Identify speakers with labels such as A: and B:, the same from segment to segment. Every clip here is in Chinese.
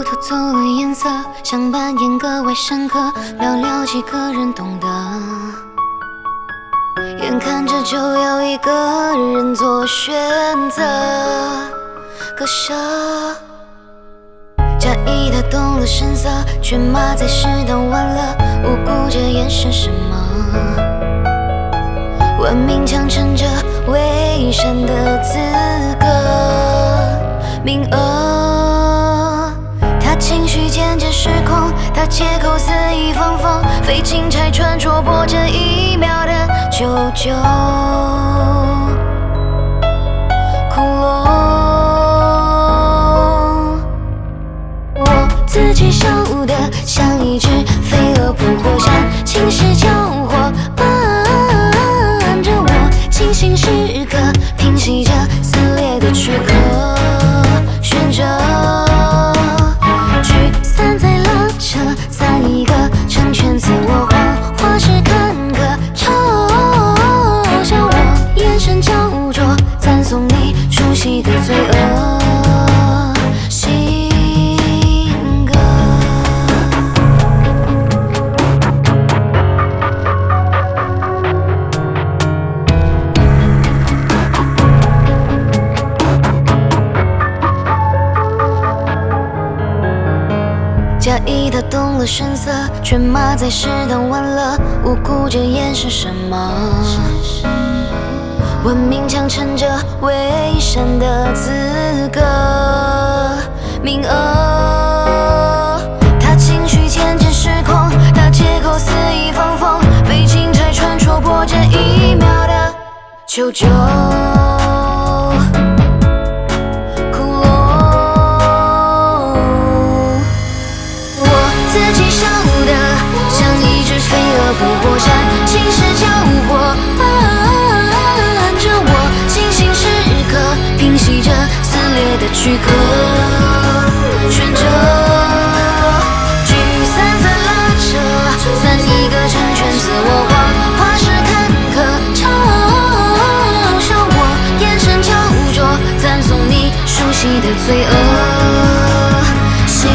A: 偷走了颜色，想扮演格外深刻，寥寥几个人懂得。眼看着就要一个人做选择，割舍。假意的动了声色，却骂在适当晚了，无辜这眼神什么？玩命强撑着伪善的资格，名额。他情绪渐渐失控，他借口肆意放风，非金钗穿戳破这一秒的久久窟窿。我自己笑得像一只飞蛾扑火闪，晴时交火伴着我，清醒时刻平息着撕裂的躯壳，悬着。散一个成全自我谎话是坎坷，嘲笑我眼神焦灼，赞颂你熟悉的罪恶性格。假意的动了声色，却骂在适当晚了，无辜这眼是什么？文明强撑着伪善的资格，名额。他情绪渐渐失控，他借口肆意放风，非金钗穿戳破这一秒的求救。自己笑得像一只飞蛾扑火闪，晴时交火伴着我，清醒时刻平息着撕裂的躯壳，悬着聚散在拉扯，散一个成全自我谎话是坎坷，嘲笑我眼神焦灼，赞颂你熟悉的罪恶性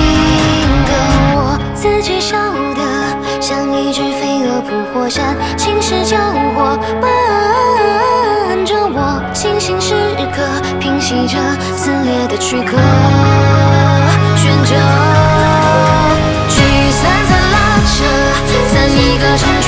A: 格。自己笑得像一只飞蛾扑火闪，晴时交火伴着我，清醒时刻平息着撕裂的躯壳，悬着聚散在拉扯，散一个